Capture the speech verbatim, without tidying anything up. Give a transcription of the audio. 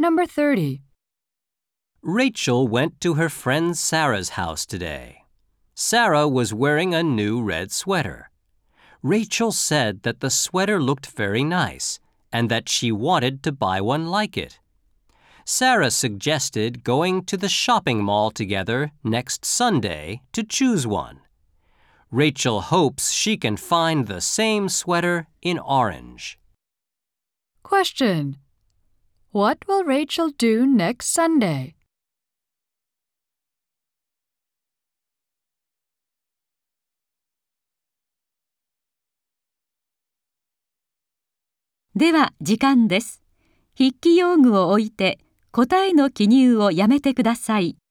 Number thirty. Rachel went to her friend Sarah's house today. Sarah was wearing a new red sweater. Rachel said that the sweater looked very nice and that she wanted to buy one like it. Sarah suggested going to the shopping mall together next Sunday to choose one. Rachel hopes she can find the same sweater in orange. Question. What will Rachel do next Sunday? 「では時間です。筆記用具を置いて答えの記入をやめてください。